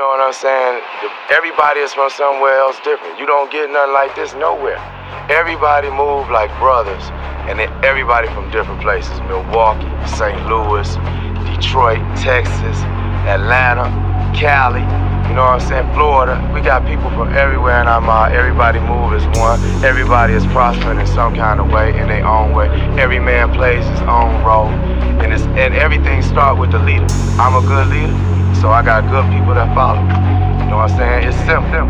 know what I'm saying? Everybody is from somewhere else different. You don't get nothing like this nowhere. Everybody move like brothers, and then everybody from different places. Milwaukee, St. Louis, Detroit, Texas, Atlanta, Cali, you know what I'm saying, Florida. We got people from everywhere, and everybody move as one. Everybody is prospering in some kind of way, in their own way. Every man plays his own role, and everything starts with the leader. I'm a good leader, so I got good people that follow. You know what I'm saying? It's simple.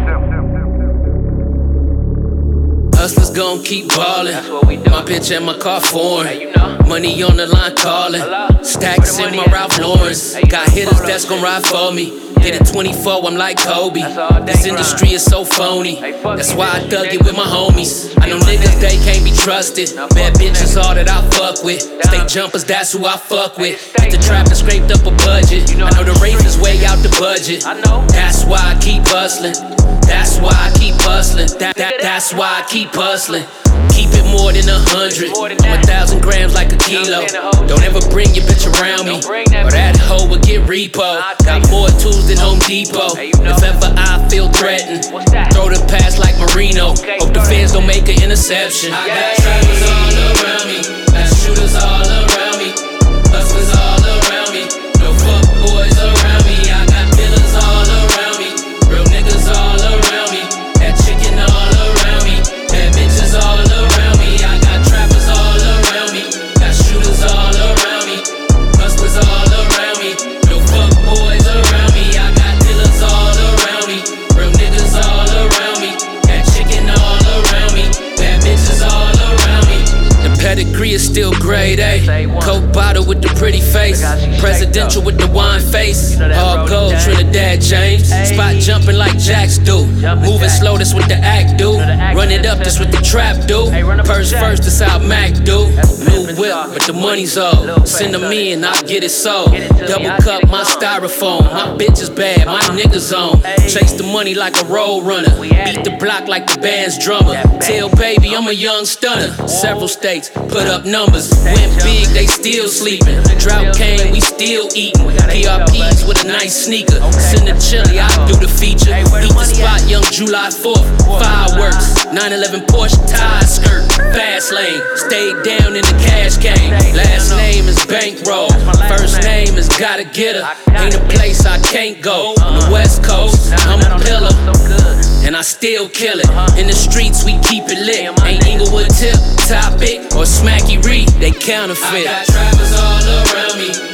Hustlers gon' keep ballin'. My bitch and my car foreign. Money on the line callin'. Stacks in my Ralph Lauren's. Got hitters that's gon' ride for me. Hit it 24, I'm like Kobe. This industry is so phony. That's why I dug it with my homies. I know niggas, they can't be trusted. Bad bitches, all that I fuck with. State jumpers, that's who I fuck with. Hit the trap and scraped up a budget. I know the rate is way out the budget. That's why I keep hustling. That's why I keep hustling. That's why I keep hustling. Keep it more than 100. I'm 1,000 grams like a kilo. Don't ever bring your bitch around me, or that hoe will get repo. Got more tools than Home Depot. If ever I feel threatened, throw the pass like Marino. Hope the fans don't make an interception. I got trappers all around me, got shooters all around me, hustlers all around me, no fuck boys around me. I got killers all around me, real niggas all around me, that chicken all around me, bad bitches all around me. I got trappers all around me, got shooters all around me, hustlers all around me, no fuck boys around me. I got killers all around me, real niggas all around me, that chicken all around me, bad bitches all around me. The pedigree is still grade A. Coke bottle with the pretty face. Presidential with the wine face. All gold, Trinidad James. Spot jumping like Jacks do. Moving slow, that's what the act do. Run it up, that's what the trap do. Purse first, that's how Mac do. New whip, but the money's old. Send them in, I'll get it sold. Double cup my styrofoam. My bitch is bad, my niggas on. Chase the money like a road runner. Beat the block like the band's drummer. Tell baby I'm a young stunner. Several states, put up numbers. Went big, they still sleeping. Drought came, we still eating. PRPs with a nice sneaker. Send the chili, I do the feature. Beat the spot, young July 4th. Fireworks, 911 Porsche tie skirt. Fast lane, stayed down in the cash game. Last name is Bankroll. First name is Gotta Get Her. Ain't a place I can't go. On the West Coast, I'm a pillar, and I still kill it. In the streets, we keep it lit. Ain't Inglewood Tip, Topic, or Smacky Reed, they counterfeit. I got trappers all around me.